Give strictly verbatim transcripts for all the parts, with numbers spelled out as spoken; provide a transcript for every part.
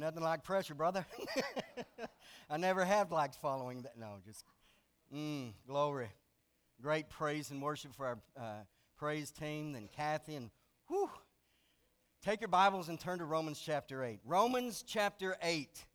nothing like pressure, brother. I never have liked following that. No, just, mm, glory. Great praise and worship for our uh, praise team and Kathy. And whew. Take your Bibles and turn to Romans chapter eight. Romans chapter eight.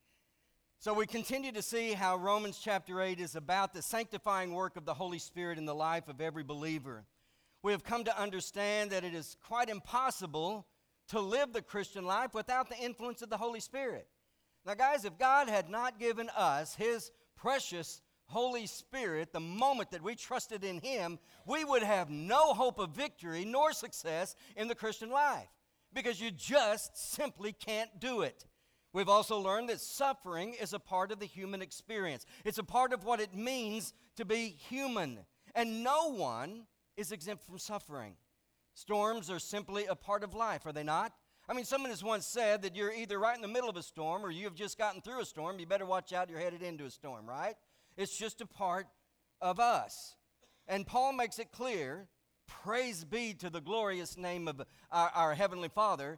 So we continue to see how Romans chapter eight is about the sanctifying work of the Holy Spirit in the life of every believer. We have come to understand that it is quite impossible to live the Christian life without the influence of the Holy Spirit. Now, guys, if God had not given us His precious Holy Spirit the moment that we trusted in Him, we would have no hope of victory nor success in the Christian life, because you just simply can't do it. We've also learned that suffering is a part of the human experience. It's a part of what it means to be human, and no one is exempt from suffering. Storms are simply a part of life, are they not? I mean, someone has once said that you're either right in the middle of a storm or you have just gotten through a storm. You better watch out, you're headed into a storm, right? It's just a part of us. And Paul makes it clear, praise be to the glorious name of our, our Heavenly Father,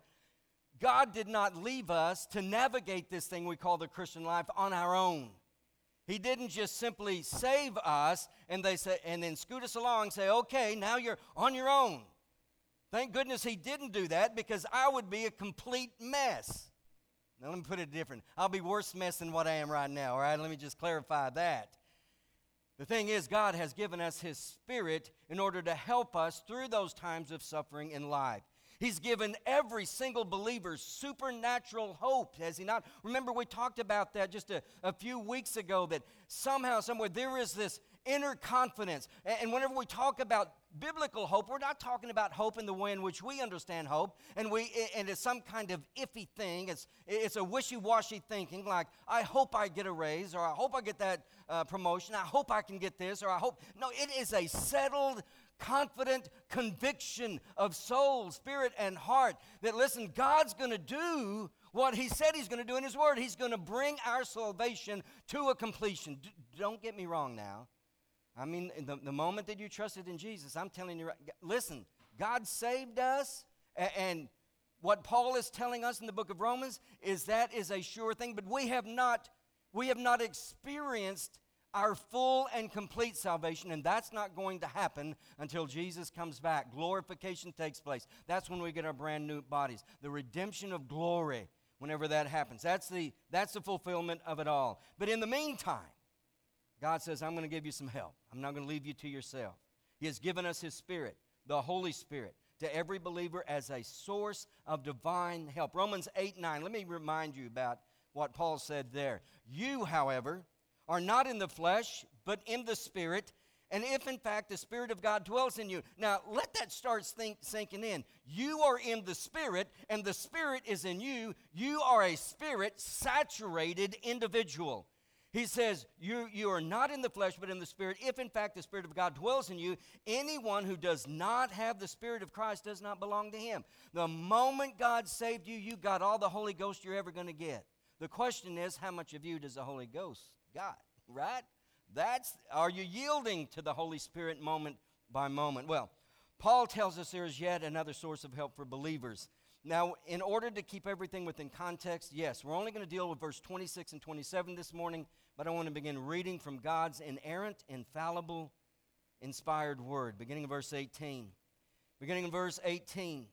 God did not leave us to navigate this thing we call the Christian life on our own. He didn't just simply save us and they say, and then scoot us along and say, okay, now you're on your own. Thank goodness He didn't do that, because I would be a complete mess. Now let me put it different. I'll be worse mess than what I am right now, all right? Let me just clarify that. The thing is, God has given us His Spirit in order to help us through those times of suffering in life. He's given every single believer supernatural hope, has He not? Remember, we talked about that just a, a few weeks ago, that somehow, somewhere, there is this inner confidence. And, and whenever we talk about biblical hope, we're not talking about hope in the way in which we understand hope, and we and it's some kind of iffy thing. It's, it's a wishy-washy thinking, like, I hope I get a raise, or I hope I get that uh, promotion, I hope I can get this, or I hope. No, it is a settled, confident conviction of soul, spirit, and heart that, listen, God's going to do what He said He's going to do in His Word. He's going to bring our salvation to a completion. D- don't get me wrong now. I mean, the, the moment that you trusted in Jesus, I'm telling you, listen, God saved us, and, and what Paul is telling us in the book of Romans is that is a sure thing, but we have not, we have not experienced our full and complete salvation, and that's not going to happen until Jesus comes back. Glorification takes place. That's when we get our brand new bodies. The redemption of glory, whenever that happens. That's the, that's the fulfillment of it all. But in the meantime, God says, I'm going to give you some help. I'm not going to leave you to yourself. He has given us His Spirit, the Holy Spirit, to every believer as a source of divine help. Romans eight nine, let me remind you about what Paul said there. You, however, are not in the flesh, but in the Spirit, and if in fact the Spirit of God dwells in you. Now, let that start think, sinking in. You are in the Spirit, and the Spirit is in you. You are a Spirit-saturated individual. He says, you, you are not in the flesh, but in the Spirit. If in fact the Spirit of God dwells in you, anyone who does not have the Spirit of Christ does not belong to Him. The moment God saved you, you got all the Holy Ghost you're ever going to get. The question is, how much of you does the Holy Ghost got, right? That's, are you yielding to the Holy Spirit moment by moment? Well, Paul tells us there is yet another source of help for believers. Now, in order to keep everything within context, yes, we're only going to deal with verse twenty-six and twenty-seven this morning, but I want to begin reading from God's inerrant, infallible, inspired word, beginning of verse eighteen. Beginning of verse eighteen,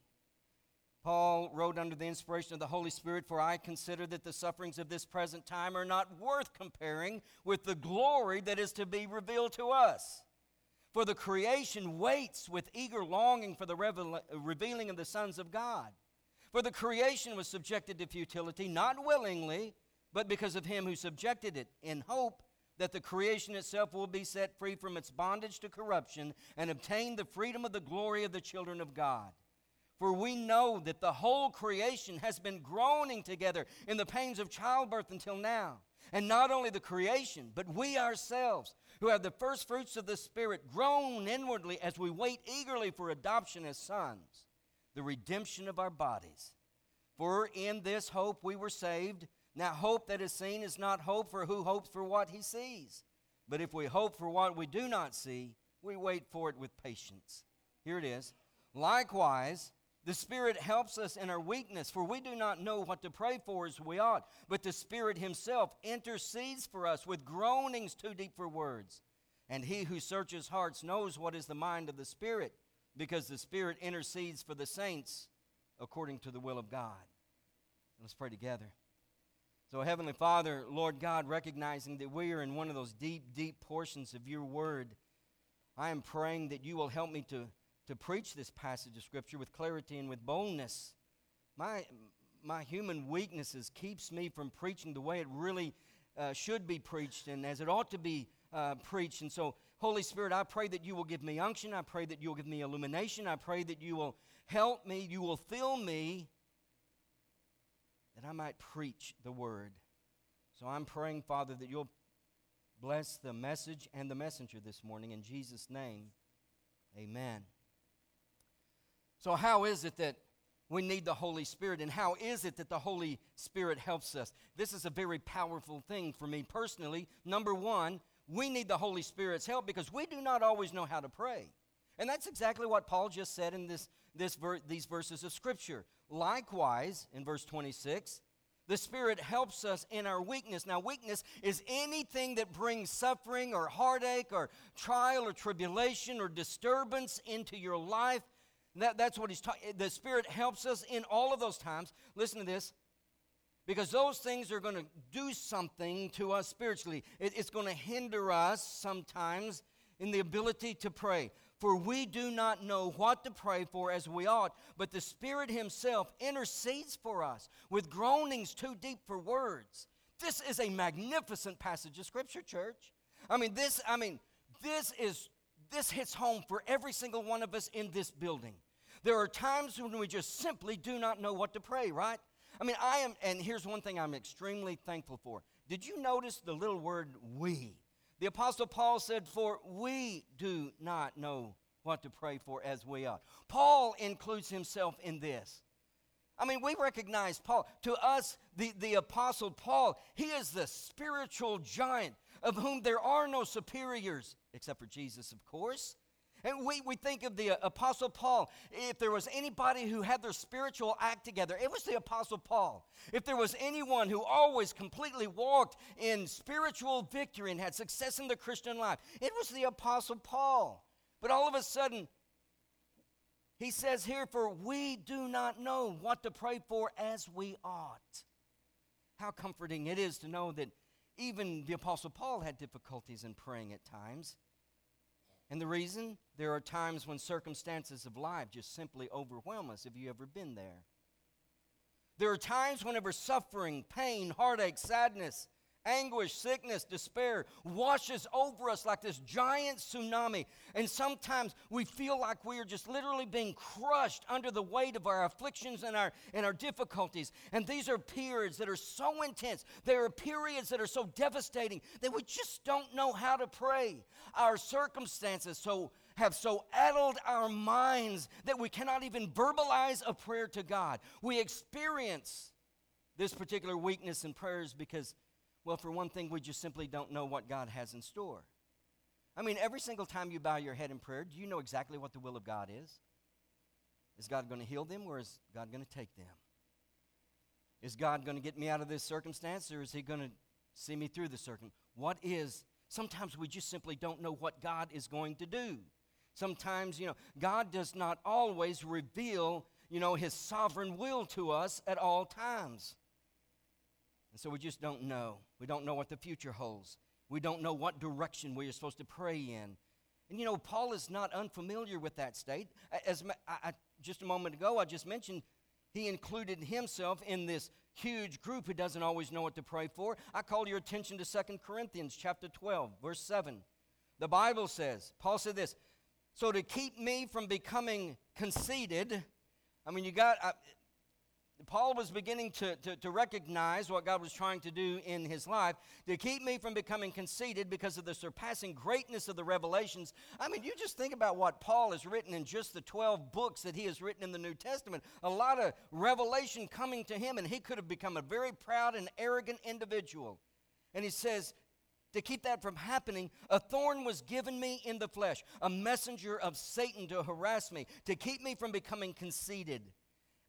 Paul wrote under the inspiration of the Holy Spirit, "For I consider that the sufferings of this present time are not worth comparing with the glory that is to be revealed to us. For the creation waits with eager longing for the revel- revealing of the sons of God. For the creation was subjected to futility, not willingly, but because of Him who subjected it, in hope that the creation itself will be set free from its bondage to corruption and obtain the freedom of the glory of the children of God. For we know that the whole creation has been groaning together in the pains of childbirth until now. And not only the creation, but we ourselves, who have the first fruits of the Spirit, groan inwardly as we wait eagerly for adoption as sons, the redemption of our bodies. For in this hope we were saved. Now hope that is seen is not hope, for who hopes for what he sees? But if we hope for what we do not see, we wait for it with patience." Here it is. "Likewise, The Spirit helps us in our weakness, for we do not know what to pray for as we ought, but the Spirit himself intercedes for us with groanings too deep for words. And he who searches hearts knows what is the mind of the Spirit, because the Spirit intercedes for the saints according to the will of God. Let's pray together. So, Heavenly Father, Lord God, recognizing that we are in one of those deep, deep portions of your word, I am praying that you will help me to, to preach this passage of Scripture with clarity and with boldness. My, my human weaknesses keeps me from preaching the way it really uh, should be preached and as it ought to be uh, preached. And so, Holy Spirit, I pray that you will give me unction. I pray that you will give me illumination. I pray that you will help me. You will fill me that I might preach the word. So I'm praying, Father, that you'll bless the message and the messenger this morning. In Jesus' name, amen. So how is it that we need the Holy Spirit, and how is it that the Holy Spirit helps us? This is a very powerful thing for me personally. Number one, we need the Holy Spirit's help because we do not always know how to pray. And that's exactly what Paul just said in this, this ver- these verses of Scripture. Likewise, in verse twenty-six, the Spirit helps us in our weakness. Now, weakness is anything that brings suffering or heartache or trial or tribulation or disturbance into your life. That, that's what he's talking. The Spirit helps us in all of those times. Listen to this. Because those things are going to do something to us spiritually. It, it's going to hinder us sometimes in the ability to pray. For we do not know what to pray for as we ought, but the Spirit himself intercedes for us with groanings too deep for words. This is a magnificent passage of Scripture, church. I mean, this, I mean, this is, this hits home for every single one of us in this building. There are times when we just simply do not know what to pray, right? I mean, I am, and here's one thing I'm extremely thankful for. Did you notice the little word we? The Apostle Paul said, for we do not know what to pray for as we ought. Paul includes himself in this. I mean, we recognize Paul. To us, the, the Apostle Paul, he is the spiritual giant of whom there are no superiors, except for Jesus, of course. And we, we think of the uh, Apostle Paul. If there was anybody who had their spiritual act together, it was the Apostle Paul. If there was anyone who always completely walked in spiritual victory and had success in the Christian life, it was the Apostle Paul. But all of a sudden, he says here, for we do not know what to pray for as we ought. How comforting it is to know that even the Apostle Paul had difficulties in praying at times. And the reason? There are times when circumstances of life just simply overwhelm us. Have you ever been there? There are times whenever suffering, pain, heartache, sadness, anguish, sickness, despair washes over us like this giant tsunami. And sometimes we feel like we are just literally being crushed under the weight of our afflictions and our, and our difficulties. And these are periods that are so intense. There are periods that are so devastating that we just don't know how to pray. Our circumstances so have so addled our minds that we cannot even verbalize a prayer to God. We experience this particular weakness in prayers because, well, for one thing, we just simply don't know what God has in store. I mean, every single time you bow your head in prayer, do you know exactly what the will of God is? Is God going to heal them, or is God going to take them? Is God going to get me out of this circumstance, or is he going to see me through the circumstance? What is, sometimes we just simply don't know what God is going to do. Sometimes, you know, God does not always reveal, you know, his sovereign will to us at all times. And so we just don't know. We don't know what the future holds. We don't know what direction we are supposed to pray in. And you know, Paul is not unfamiliar with that state. As I, I, just a moment ago, I just mentioned he included himself in this huge group who doesn't always know what to pray for. I call your attention to Second Corinthians chapter twelve, verse seven. The Bible says, Paul said this, so to keep me from becoming conceited, I mean, you got... I, Paul was beginning to, to, to recognize what God was trying to do in his life, to keep me from becoming conceited because of the surpassing greatness of the revelations. I mean, you just think about what Paul has written in just the twelve books that he has written in the New Testament. A lot of revelation coming to him, and he could have become a very proud and arrogant individual. And he says, to keep that from happening, a thorn was given me in the flesh, a messenger of Satan to harass me, to keep me from becoming conceited.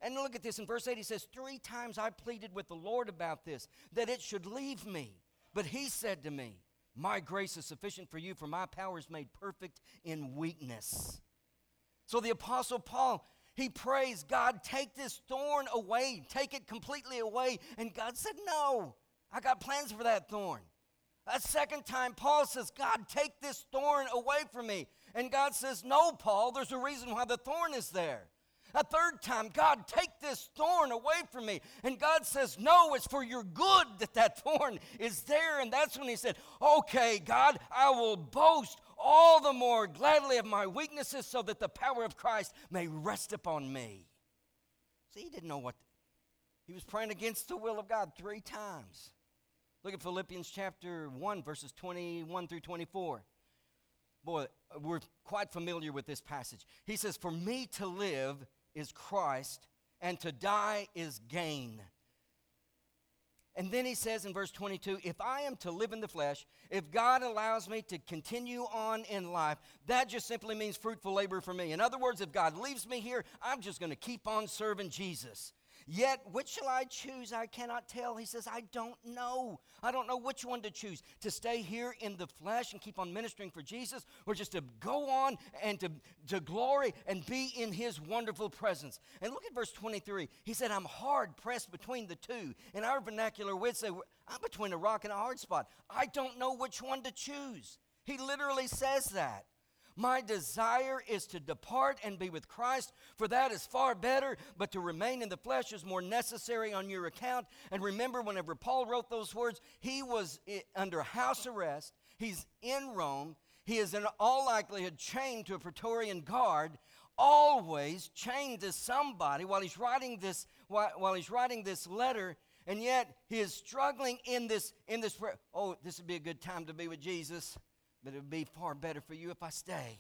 And look at this. In verse eight, he says, three times I pleaded with the Lord about this, that it should leave me. But he said to me, my grace is sufficient for you, for my power is made perfect in weakness. So the Apostle Paul, he prays, God, take this thorn away. Take it completely away. And God said, no, I got plans for that thorn. A second time, Paul says, God, take this thorn away from me. And God says, no, Paul, there's a reason why the thorn is there. A third time, God, take this thorn away from me. And God says, no, it's for your good that that thorn is there. And that's when he said, okay, God, I will boast all the more gladly of my weaknesses so that the power of Christ may rest upon me. See, he didn't know what. He was praying against the will of God three times. Look at Philippians chapter one, verses twenty-one through twenty-four. Boy, we're quite familiar with this passage. He says, for me to live is Christ, and to die is gain. And then he says in verse twenty-two, if I am to live in the flesh, if God allows me to continue on in life, that just simply means fruitful labor for me. In other words, if God leaves me here, I'm just going to keep on serving Jesus. Yet, which shall I choose? I cannot tell. He says, I don't know. I don't know which one to choose. To stay here in the flesh and keep on ministering for Jesus, or just to go on and to, to glory and be in his wonderful presence. And look at verse twenty-three. He said, I'm hard pressed between the two. In our vernacular, we'd say, I'm between a rock and a hard spot. I don't know which one to choose. He literally says that. My desire is to depart and be with Christ, for that is far better, but to remain in the flesh is more necessary on your account. And remember, whenever Paul wrote those words, he was under house arrest. He's in Rome. He is in all likelihood chained to a Praetorian guard, always chained to somebody while he's writing this, while, while he's writing this letter. And yet he is struggling in this, in this prayer. Oh, this would be a good time to be with Jesus. But it would be far better for you if I stay.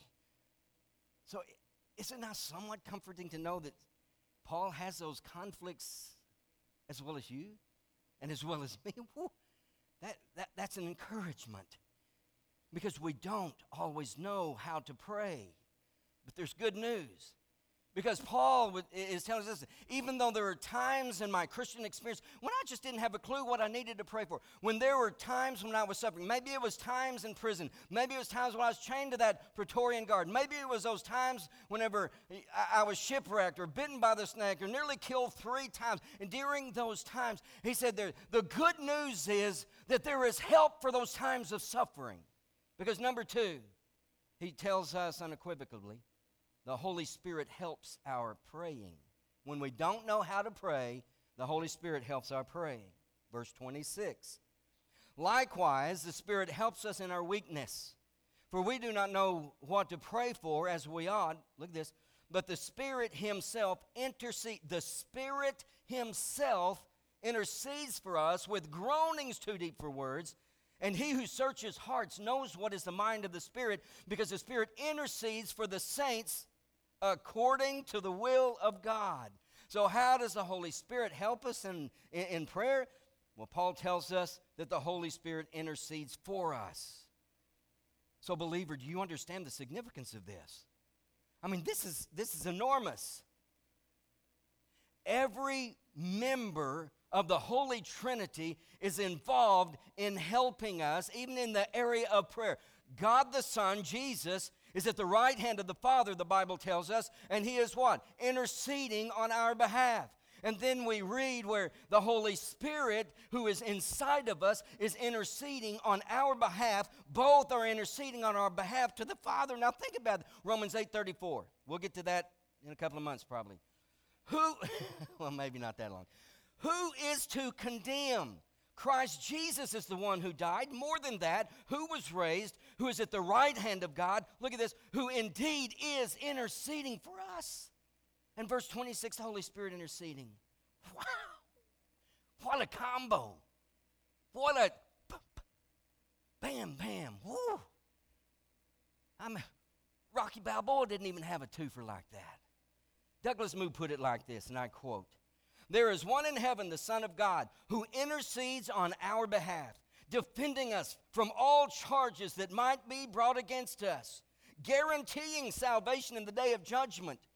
So is it not somewhat comforting to know that Paul has those conflicts as well as you and as well as me? Woo, that, that, that's an encouragement, because we don't always know how to pray. But there's good news. Because Paul is telling us this, even though there are times in my Christian experience when I just didn't have a clue what I needed to pray for, when there were times when I was suffering, maybe it was times in prison, maybe it was times when I was chained to that Praetorian guard, maybe it was those times whenever I was shipwrecked or bitten by the snake or nearly killed three times, and during those times, he said there, the good news is that there is help for those times of suffering. Because number two, he tells us unequivocally, the Holy Spirit helps our praying. When we don't know how to pray, the Holy Spirit helps our praying. Verse twenty-six. Likewise, the Spirit helps us in our weakness. For we do not know what to pray for as we ought. Look at this. But the Spirit himself intercedes. The Spirit himself intercedes for us with groanings too deep for words. And he who searches hearts knows what is the mind of the Spirit, because the Spirit intercedes for the saints according to the will of God. So how does the Holy Spirit help us in, in, in prayer? Well, Paul tells us that the Holy Spirit intercedes for us. So, believer, do you understand the significance of this? I mean, this is, this is enormous. Every member of the Holy Trinity is involved in helping us, even in the area of prayer. God the Son, Jesus, is at the right hand of the Father, the Bible tells us, and he is what? Interceding on our behalf. And then we read where the Holy Spirit, who is inside of us, is interceding on our behalf. Both are interceding on our behalf to the Father. Now think about it. Romans eight thirty-four. We'll get to that in a couple of months probably. Who, well, maybe not that long. Who is to condemn? Christ Jesus is the one who died. More than that, who was raised, who is at the right hand of God. Look at this. Who indeed is interceding for us. And verse twenty-six, the Holy Spirit interceding. Wow. What a combo. What a bam, bam. Woo. I'm Rocky Balboa didn't even have a twofer like that. Douglas Moo put it like this, and I quote, there is one in heaven, the Son of God, who intercedes on our behalf, defending us from all charges that might be brought against us, guaranteeing salvation in the day of judgment.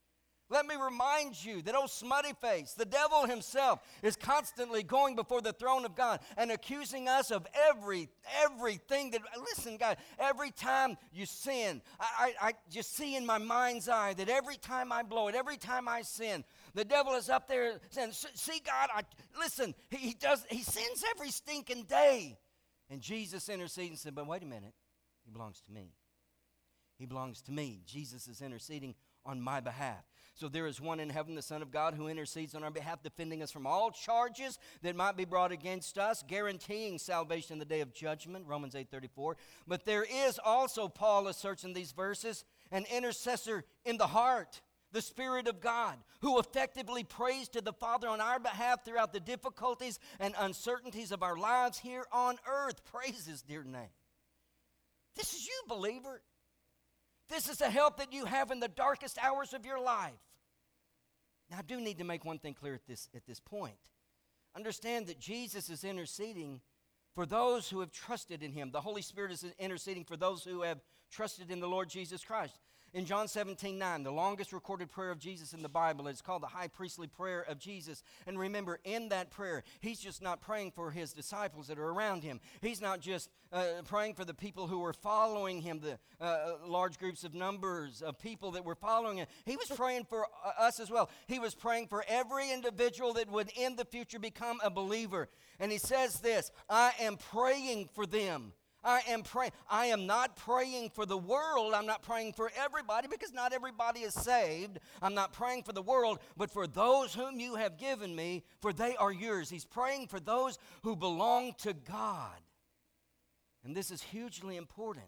Let me remind you that old smutty face, the devil himself, is constantly going before the throne of God and accusing us of every everything that, listen, guys, every time you sin, I, I, I just see in my mind's eye that every time I blow it, every time I sin, the devil is up there saying, see, God, I, listen, he, he does, he sins every stinking day. And Jesus intercedes and said, but wait a minute, he belongs to me. He belongs to me. Jesus is interceding on my behalf. So there is one in heaven, the Son of God, who intercedes on our behalf, defending us from all charges that might be brought against us, guaranteeing salvation in the day of judgment, Romans eight thirty-four. But there is also, Paul asserts in these verses, an intercessor in the heart, the Spirit of God, who effectively prays to the Father on our behalf throughout the difficulties and uncertainties of our lives here on earth. Praise His dear name. This is you, believer. This is the help that you have in the darkest hours of your life. Now, I do need to make one thing clear at this, at this point. Understand that Jesus is interceding for those who have trusted in Him. The Holy Spirit is interceding for those who have trusted in the Lord Jesus Christ. In John seventeen nine, the longest recorded prayer of Jesus in the Bible, it's called the high priestly prayer of Jesus. And remember, in that prayer, He's just not praying for His disciples that are around Him. He's not just uh, praying for the people who were following Him, the uh, large groups of numbers of people that were following Him. He was praying for uh, us as well. He was praying for every individual that would in the future become a believer. And He says this, I am praying for them. I am praying. I am not praying for the world. I'm not praying for everybody because not everybody is saved. I'm not praying for the world, but for those whom you have given me, for they are yours. He's praying for those who belong to God. And this is hugely important.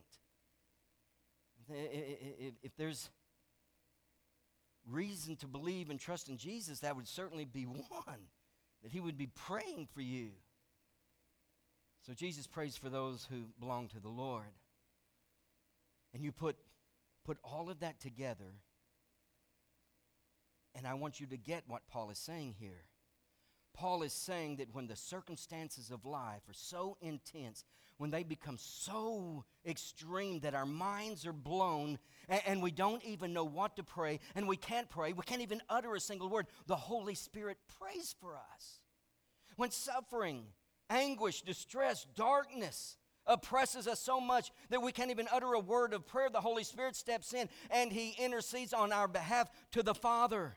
If there's reason to believe and trust in Jesus, that would certainly be one, that He would be praying for you. So Jesus prays for those who belong to the Lord. And you put, put all of that together, and I want you to get what Paul is saying here. Paul is saying that when the circumstances of life are so intense, when they become so extreme that our minds are blown and, and we don't even know what to pray, and we can't pray, we can't even utter a single word, the Holy Spirit prays for us. When suffering, anguish, distress, darkness oppresses us so much that we can't even utter a word of prayer, the Holy Spirit steps in and He intercedes on our behalf to the Father.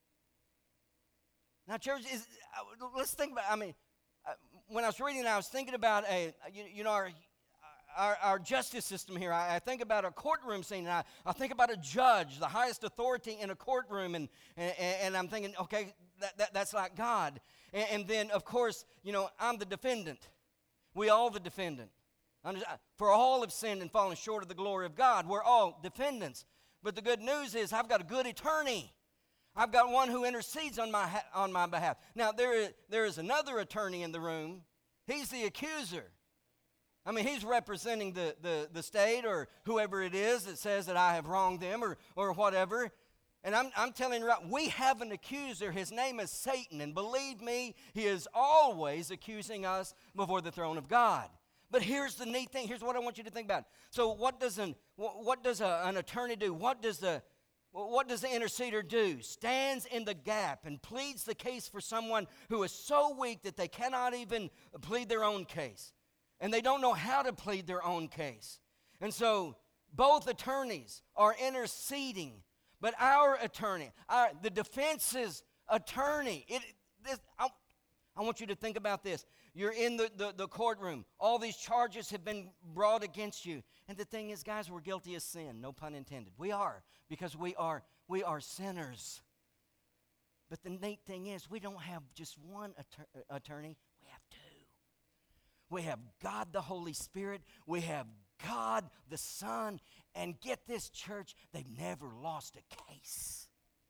Now, church, is, let's think about, I mean, when I was reading, I was thinking about, a, you, you know, our, our, our justice system here. I, I think about a courtroom scene, and I, I think about a judge, the highest authority in a courtroom, and, and, and I'm thinking, okay, that, that, that's like God. And, and then, of course, you know, I'm the defendant. We all the defendant. I'm just, for all have sinned and fallen short of the glory of God. We're all defendants. But the good news is I've got a good attorney. I've got one who intercedes on my ha- on my behalf. Now, there is, there is another attorney in the room. He's the accuser. I mean, he's representing the, the, the state or whoever it is that says that I have wronged them or, or whatever. And I'm, I'm telling you, right, we have an accuser. His name is Satan. And believe me, he is always accusing us before the throne of God. But here's the neat thing. Here's what I want you to think about. So what does an, what does a, an attorney do? What does the What does the interceder do? Stands in the gap and pleads the case for someone who is so weak that they cannot even plead their own case. And they don't know how to plead their own case. And so both attorneys are interceding. But our attorney, our, the defense's attorney, it, this, I, I want you to think about this. You're in the, the, the courtroom. All these charges have been brought against you. And the thing is, guys, we're guilty of sin. No pun intended. We are, because we are, we are sinners. But the neat thing is, we don't have just one attor- attorney. We have two. We have God the Holy Spirit. We have God the Son. And get this, church, they've never lost a case.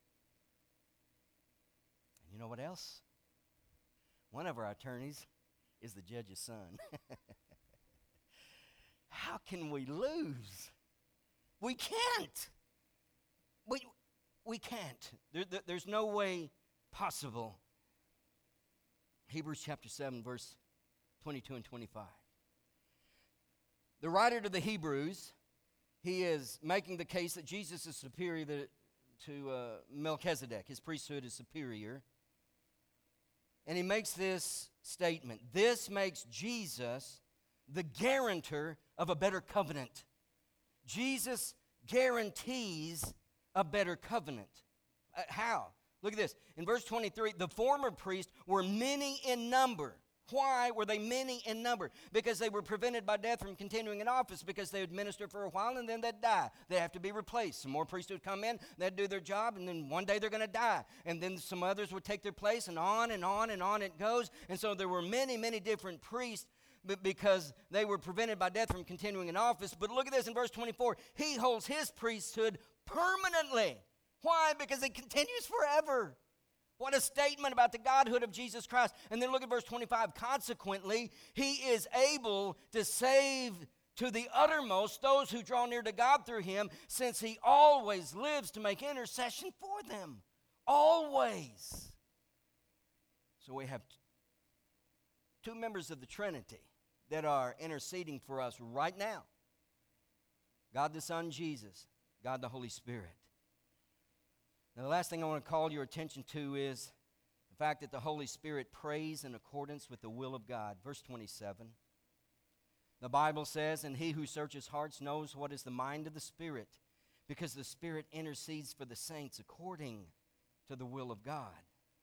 And you know what else? One of our attorneys is the judge's son. How can we lose? We can't. We, we can't. There, there, there's no way possible. Hebrews chapter seven, verse twenty-two and twenty-five. The writer to the Hebrews, he is making the case that Jesus is superior to, to uh, Melchizedek. His priesthood is superior. And he makes this statement. This makes Jesus the guarantor of a better covenant. Jesus guarantees a better covenant. Uh, how? Look at this. In verse twenty-three, the former priests were many in number. Why were they many in number? Because they were prevented by death from continuing in office, because they would minister for a while and then they'd die. They'd have to be replaced. Some more priests would come in, they'd do their job, and then one day they're going to die. And then some others would take their place, and on and on and on it goes. And so there were many, many different priests because they were prevented by death from continuing in office. But look at this in verse twenty-four. He holds his priesthood permanently. Why? Because it continues forever. What a statement about the Godhood of Jesus Christ. And then look at verse twenty-five. Consequently, he is able to save to the uttermost those who draw near to God through him, since he always lives to make intercession for them. Always. So we have two members of the Trinity that are interceding for us right now. God the Son, Jesus. God the Holy Spirit. Now, the last thing I want to call your attention to is the fact that the Holy Spirit prays in accordance with the will of God. Verse twenty-seven. The Bible says, and he who searches hearts knows what is the mind of the Spirit, because the Spirit intercedes for the saints according to the will of God.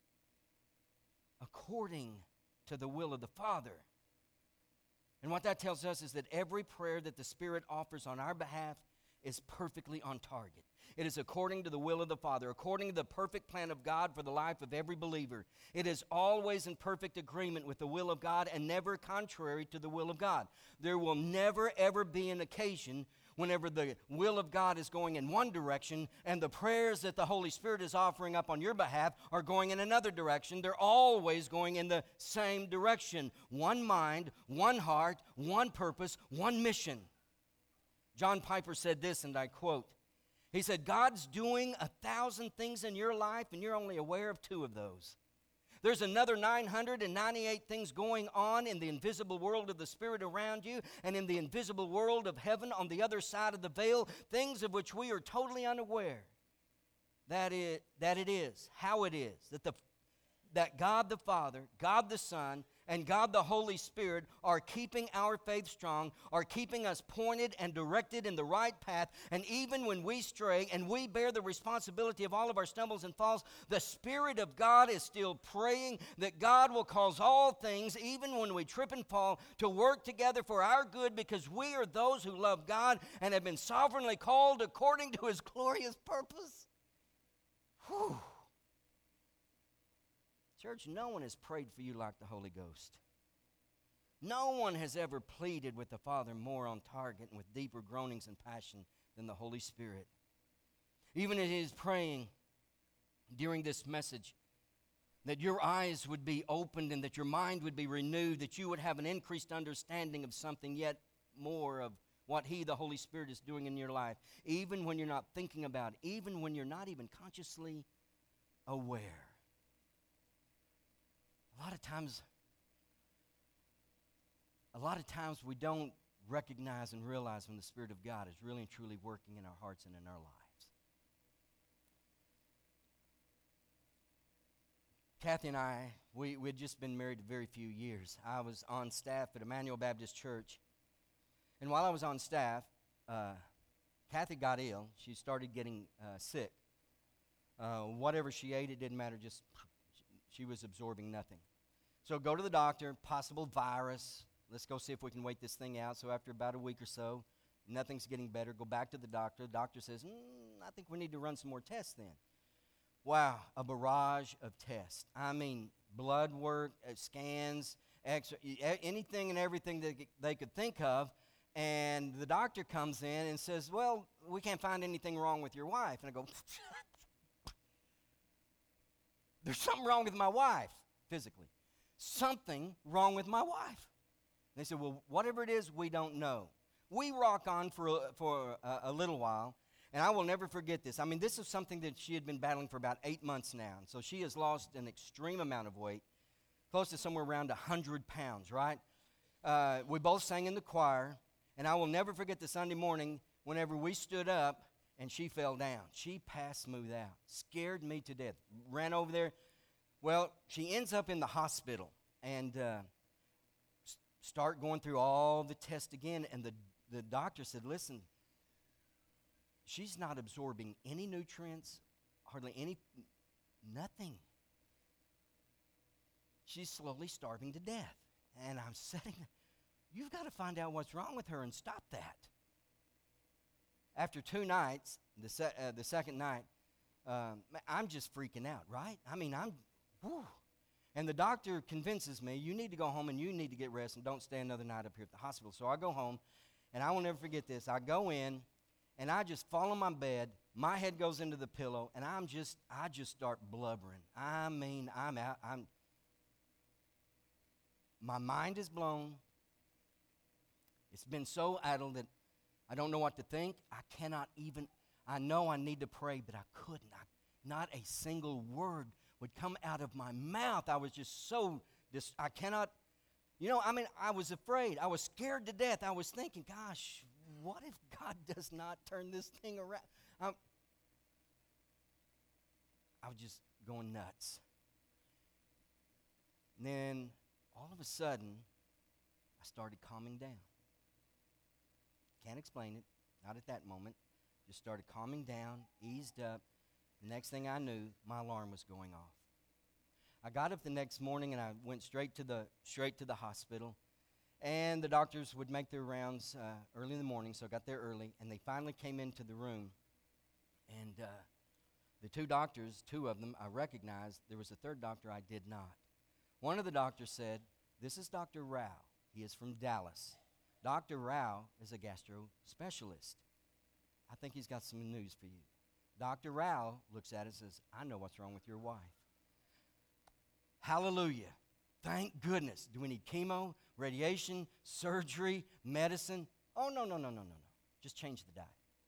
According to the will of the Father. And what that tells us is that every prayer that the Spirit offers on our behalf is perfectly on target. It is according to the will of the Father, according to the perfect plan of God for the life of every believer. It is always in perfect agreement with the will of God and never contrary to the will of God. There will never, ever be an occasion whenever the will of God is going in one direction and the prayers that the Holy Spirit is offering up on your behalf are going in another direction. They're always going in the same direction. One mind, one heart, one purpose, one mission. John Piper said this, and I quote, he said, God's doing a thousand things in your life, and you're only aware of two of those. There's another nine hundred ninety-eight things going on in the invisible world of the Spirit around you and in the invisible world of heaven on the other side of the veil, things of which we are totally unaware. That it, that it is, how it is, that, the, that God the Father, God the Son, and God the Holy Spirit are keeping our faith strong, are keeping us pointed and directed in the right path. And even when we stray and we bear the responsibility of all of our stumbles and falls, the Spirit of God is still praying that God will cause all things, even when we trip and fall, to work together for our good, because we are those who love God and have been sovereignly called according to his glorious purpose. Whew. Church, no one has prayed for you like the Holy Ghost. No one has ever pleaded with the Father more on target and with deeper groanings and passion than the Holy Spirit. Even as he is praying during this message, that your eyes would be opened and that your mind would be renewed, that you would have an increased understanding of something yet more of what he, the Holy Spirit, is doing in your life, even when you're not thinking about it, even when you're not even consciously aware. A lot of times, a lot of times we don't recognize and realize when the Spirit of God is really and truly working in our hearts and in our lives. Kathy and I, we we had just been married a very few years. I was on staff at Emmanuel Baptist Church, and while I was on staff, uh, Kathy got ill. She started getting uh, sick. Uh, whatever she ate, it didn't matter. Just she was absorbing nothing. So go to the doctor, possible virus. Let's go see if we can wait this thing out. So after about a week or so, nothing's getting better. Go back to the doctor. The doctor says, mm, I think we need to run some more tests then. Wow, a barrage of tests. I mean, blood work, uh, scans, X, anything and everything that they could think of. And the doctor comes in and says, well, we can't find anything wrong with your wife. And I go, there's something wrong with my wife, physically. Something wrong with my wife. And they said, well, whatever it is, we don't know. We rock on for a, for a, a little while, and I will never forget this. I mean, this is something that she had been battling for about eight months now. And so she has lost an extreme amount of weight, close to somewhere around one hundred pounds, right? Uh, we both sang in the choir, and I will never forget the Sunday morning whenever we stood up and she fell down. She passed smooth out. Scared me to death. Ran over there. Well, she ends up in the hospital and uh, s- start going through all the tests again. And the, the doctor said, listen, she's not absorbing any nutrients, hardly any, nothing. She's slowly starving to death. And I'm sitting there. You've got to find out what's wrong with her and stop that. After two nights, the, se- uh, the second night, um, I'm just freaking out, right? I mean, I'm, whew. And the doctor convinces me, you need to go home and you need to get rest and don't stay another night up here at the hospital. So I go home, and I will never forget this. I go in, and I just fall on my bed. My head goes into the pillow, and I'm just, I just start blubbering. I mean, I'm out. I'm. My mind is blown. It's been so addled that I don't know what to think. I cannot even, I know I need to pray, but I couldn't. I, not a single word would come out of my mouth. I was just so, dis- I cannot, you know, I mean, I was afraid. I was scared to death. I was thinking, gosh, what if God does not turn this thing around? I'm, I was just going nuts. And then all of a sudden, I started calming down. Can't explain it, not at that moment. Just started calming down, eased up. The next thing I knew, my alarm was going off. I got up the next morning and I went straight to the straight to the hospital. And the doctors would make their rounds uh, early in the morning, so I got there early. And they finally came into the room. And uh, the two doctors, two of them, I recognized. There was a third doctor I did not. One of the doctors said, this is Doctor Rao. He is from Dallas. Doctor Rao is a gastro specialist. I think he's got some news for you. Doctor Rao looks at it and says, I know what's wrong with your wife. Hallelujah. Thank goodness. Do we need chemo, radiation, surgery, medicine? Oh, no, no, no, no, no, no. Just change the diet.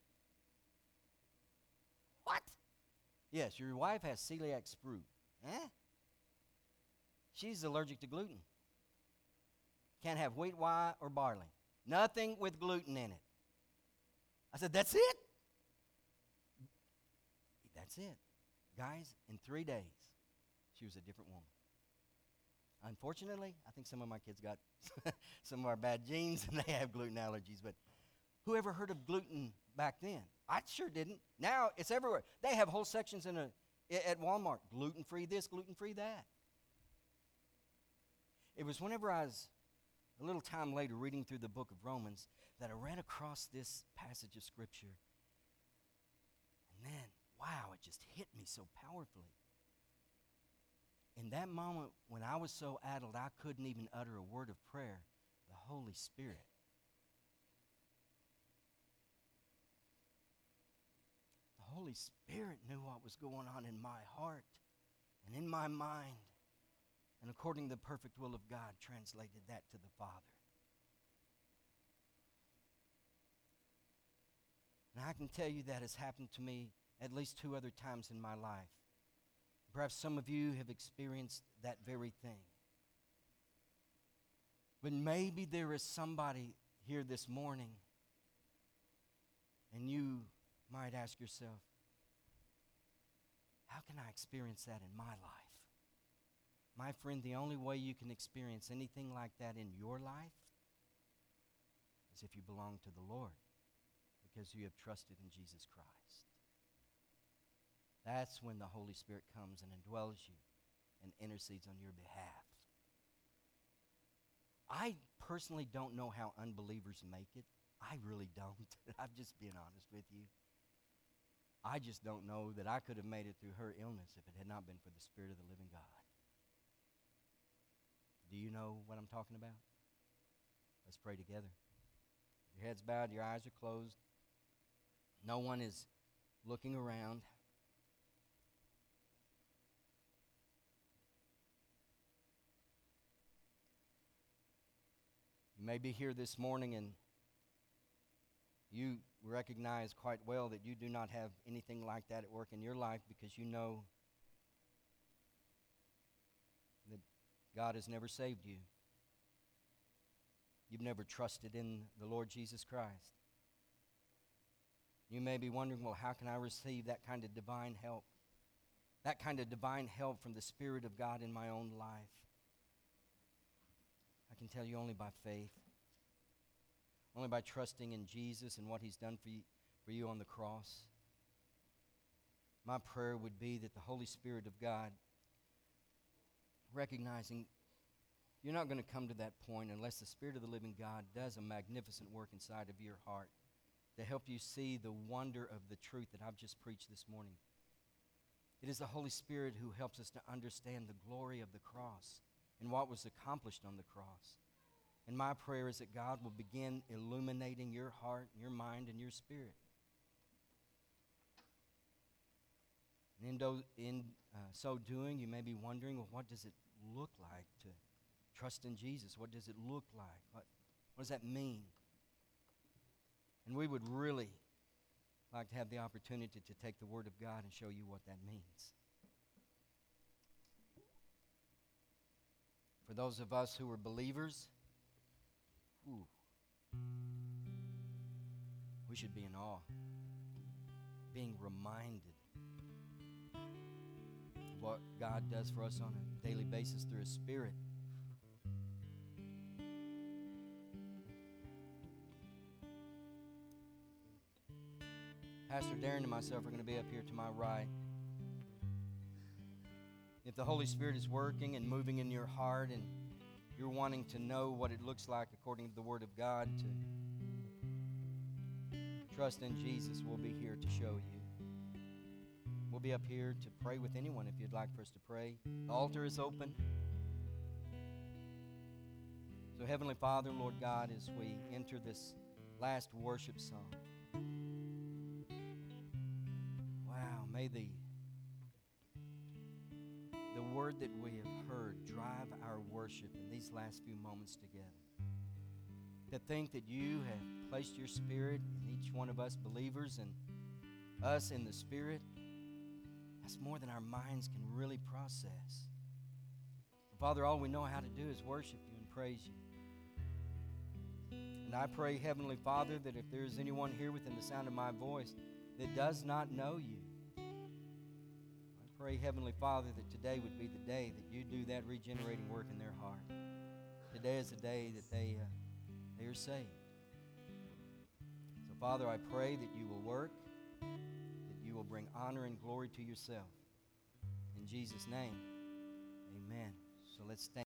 What? Yes, your wife has celiac sprue. Eh? She's allergic to gluten. Can't have wheat, rye, or barley. Nothing with gluten in it. I said, that's it? That's it. Guys, in three days, she was a different woman. Unfortunately, I think some of my kids got some of our bad genes and they have gluten allergies. But who ever heard of gluten back then? I sure didn't. Now it's everywhere. They have whole sections in a, at Walmart. Gluten-free this, gluten-free that. It was whenever I was a little time later reading through the book of Romans that I ran across this passage of Scripture. And then, wow, it just hit me so powerfully. In that moment when I was so addled I couldn't even utter a word of prayer, the Holy Spirit. The Holy Spirit knew what was going on in my heart and in my mind. And according to the perfect will of God, translated that to the Father. And I can tell you that has happened to me at least two other times in my life. Perhaps some of you have experienced that very thing. But maybe there is somebody here this morning, and you might ask yourself, how can I experience that in my life? My friend, the only way you can experience anything like that in your life is if you belong to the Lord, because you have trusted in Jesus Christ. That's when the Holy Spirit comes and indwells you and intercedes on your behalf. I personally don't know how unbelievers make it. I really don't. I'm just being honest with you. I just don't know that I could have made it through her illness if it had not been for the Spirit of the living God. Do you know what I'm talking about? Let's pray together. Your head's bowed, your eyes are closed. No one is looking around. You may be here this morning and you recognize quite well that you do not have anything like that at work in your life, because you know that God has never saved you. You've never trusted in the Lord Jesus Christ. You may be wondering, well, how can I receive that kind of divine help? That kind of divine help from the Spirit of God in my own life. I can tell you only by faith. Only by trusting in Jesus and what He's done for you, for you on the cross. My prayer would be that the Holy Spirit of God, recognizing you're not going to come to that point unless the Spirit of the living God does a magnificent work inside of your heart to help you see the wonder of the truth that I've just preached this morning. It is the Holy Spirit who helps us to understand the glory of the cross and what was accomplished on the cross. And my prayer is that God will begin illuminating your heart, your mind, and your spirit. And in, do, in uh, so doing, you may be wondering, well, what does it look like to trust in Jesus? What does it look like? What, what does that mean? And we would really like to have the opportunity to take the Word of God and show you what that means. For those of us who are believers, ooh, we should be in awe, being reminded of what God does for us on a daily basis through His Spirit. Pastor Darren and myself are going to be up here to my right. If the Holy Spirit is working and moving in your heart and you're wanting to know what it looks like according to the Word of God to trust in Jesus, we'll be here to show you. We'll be up here to pray with anyone if you'd like for us to pray. The altar is open. So Heavenly Father, Lord God, as we enter this last worship song, wow, may the the word that we have heard drive our worship in these last few moments together. To think that you have placed your Spirit in each one of us believers and us in the Spirit, that's more than our minds can really process. Father, all we know how to do is worship you and praise you. And I pray, Heavenly Father, that if there is anyone here within the sound of my voice that does not know you, I pray, Heavenly Father, that today would be the day that you do that regenerating work in their heart. Today is the day that they, uh, they are saved. So, Father, I pray that you will work, that you will bring honor and glory to yourself. In Jesus' name, amen. So let's stand.